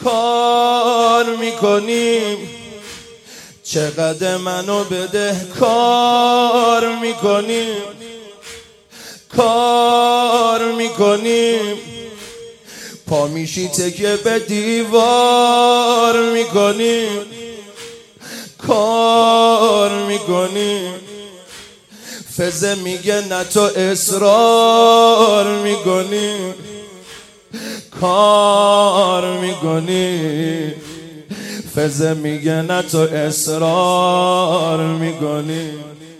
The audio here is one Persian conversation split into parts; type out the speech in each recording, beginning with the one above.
کار میکنیم چقدر منو بده کار میکنیم کار میکنیم پا میشی تکیه به دیوار میکنیم کار میکنیم فزه میگه نه تو اصرار میکنیم کار میکنیم فزه میگه نه تو اصرار میکنیم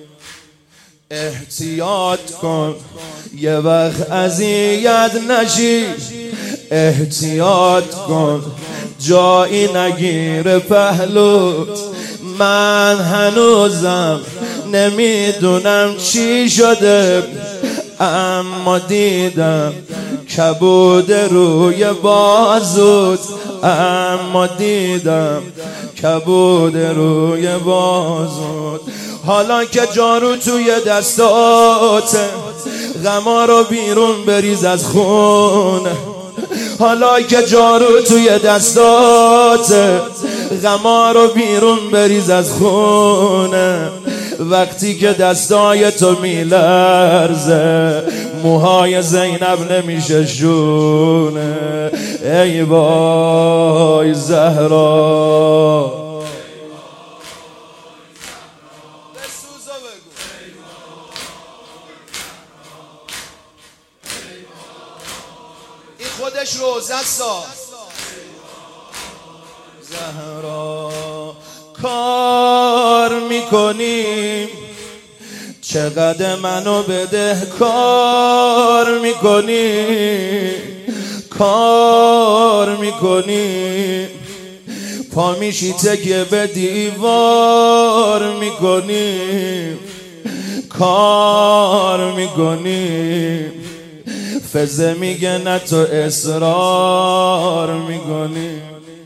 احتیاط کن یه وقت اذیت نشی احتیاط کن جایی نگیره پهلوت من هنوزم نمیدونم چی شده اما دیدم کبود روی بازوت اما دیدم کبود روی بازوت حالا که جارو توی دستاته غما رو بیرون بریز از خون حالا که جارو توی دستاته غما رو بیرون بریز از خونه وقتی که دستای تو میلرزه موهای زینب نمیشه شونه ای وای زهرا این خودش روزه است زهرا کار میکنیم چقدر منو بده کار میکنیم کار میکنیم پا میشی تکیه به دیوار میکنیم کار میکنیم فزه میگه نه تو اصرار میکنیم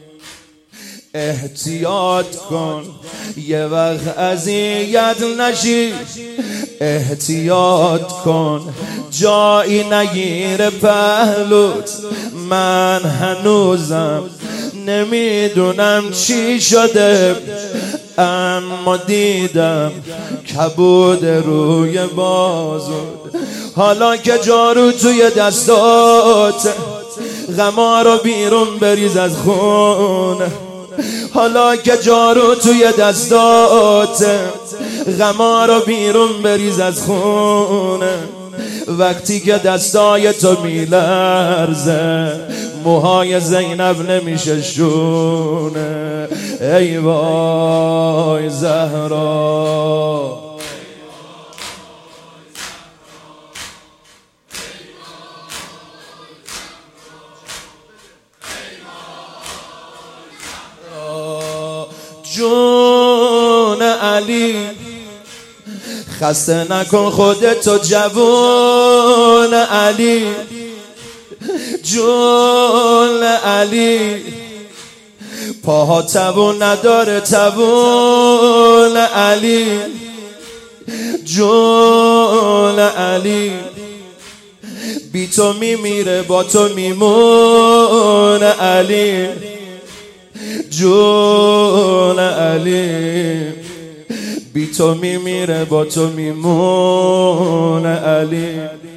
احتیاط کن یه وقت اذیت نشی احتیاط کن جایی نگیره پهلوت من هنوزم نمیدونم چی شده اما دیدم کبود روی بازوت حالا که جارو توی دستات غما رو بیرون بریز از خون حالا که جارو توی دستات غما رو بیرون بریز از خونه وقتی که دستای تو میلرزه موهای زینب نمیشه شونه ای وای زهرا جون علی خسته نکن خودتو جوون علی جون علی پاها توون نداره توون علی جون علی بی تو میمیره با تو میمون علی جون علی بی تو میمیره با تو میمون علی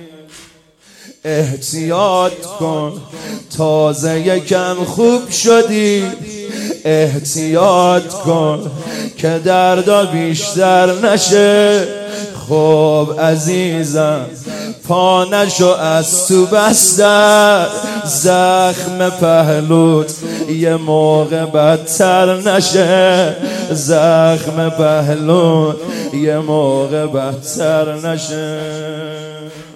احتیاط کن تازه یکم خوب شدی احتیاط کن که دردا بیشتر نشه خب عزیزم پا نشو از تو بستر زخم پهلوت یه موقع بدتر نشه زخم پهلوت یه موقع بدتر نشه